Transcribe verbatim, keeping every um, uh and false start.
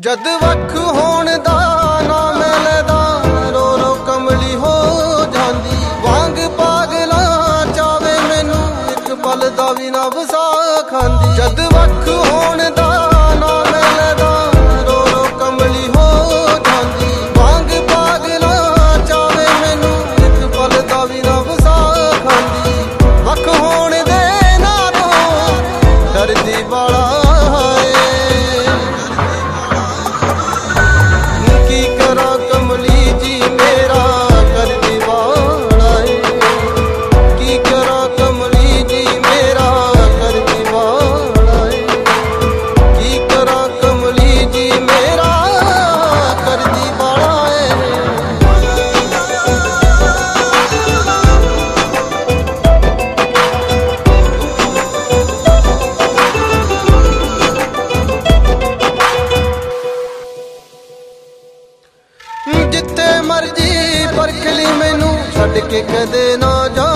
जद वख होण दा ना मिलदा रो रो कमली हो जांदी वांग पागलां चावे मैनू एक पल दा वी ना वसा खांदी। जद वख होण दा ना मिलदा रो रो कमली हो जांदी वांग पागलां चावे मैनू एक पल दा वी ना वसा खांदी। वख होण दे नालों डरदी वाला जिथे मर्जी परख ली मैनू छड्ड के कदे ना जा।